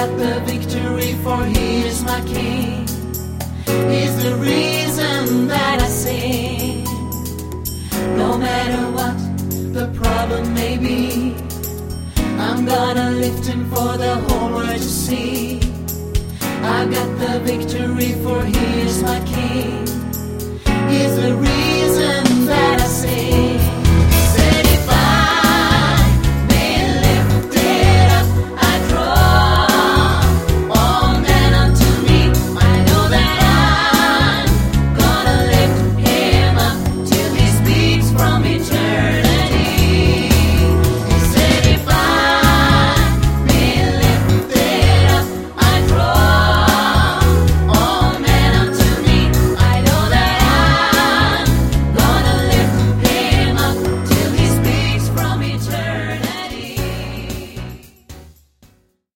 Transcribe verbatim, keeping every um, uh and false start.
got the victory, for he is my king. He's the reason that I sing. No matter what the problem may be, I'm gonna lift him for the whole world to see. I got the victory, for he is my king. He's the reason that I sing.